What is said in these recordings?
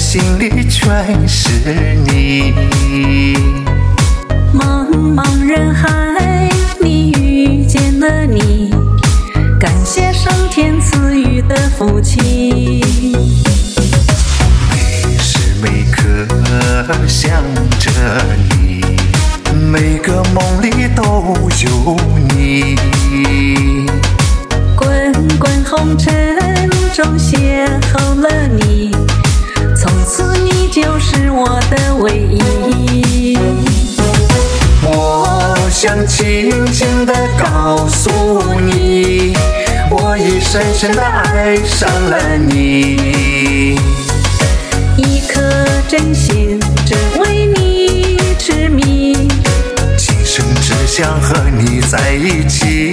心里全是你。 茫茫人海，你遇见了你，感谢上天赐予的福气。 每时每刻想着你，每个梦里都有你。 滚滚红尘中邂逅了你，从此你就是我的唯一。 我想轻轻地告诉你，我已深深地爱上了你。 一颗真心只为你痴迷， 今生只想和你在一起。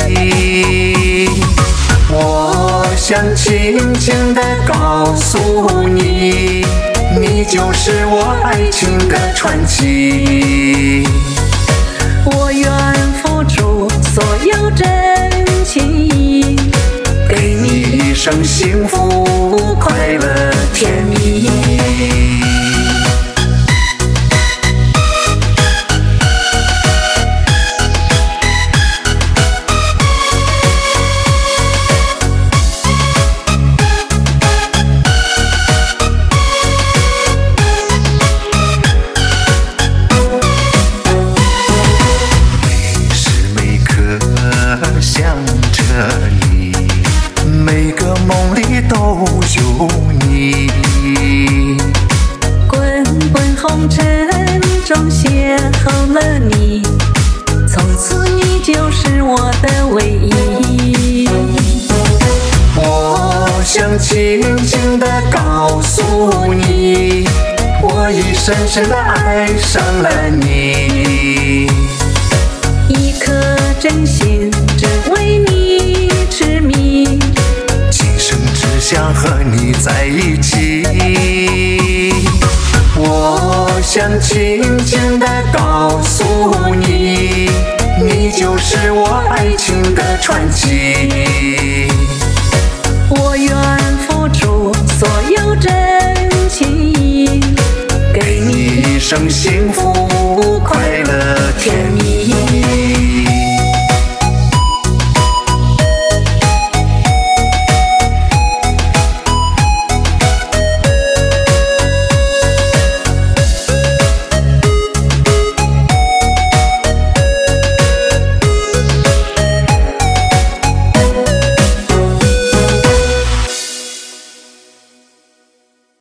我想轻轻地告诉你，你就是我爱情的传奇。 我愿付出所有真情意， 给你一生幸福快乐甜蜜。想着你，每个梦里都有你。 滚滚红尘中邂逅了你，从此你就是我的唯一。 我想轻轻地告诉你，我已深深地爱上了你。 一颗真心只为你痴迷， 今生只想和你在一起。我想轻轻地告诉你，你就是我爱情的传奇。 我愿付出所有真情意， 给你一生幸福快乐甜蜜。